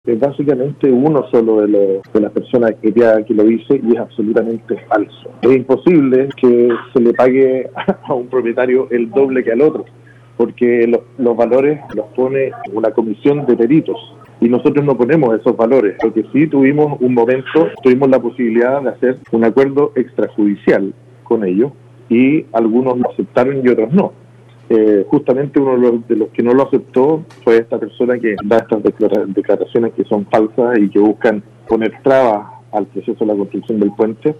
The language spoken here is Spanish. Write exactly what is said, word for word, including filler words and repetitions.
Es básicamente uno solo de, los, de las personas que, que lo dice y es absolutamente falso. Es imposible que se le pague a un propietario el doble que al otro, porque lo, los valores los pone una comisión de peritos y nosotros no ponemos esos valores. Lo que sí tuvimos un momento, tuvimos la posibilidad de hacer un acuerdo extrajudicial con ellos y algunos lo aceptaron y otros no. Eh, justamente uno de los, de los que no lo aceptó fue esta persona que da estas declara- declaraciones que son falsas y que buscan poner trabas al proceso de la construcción del puente.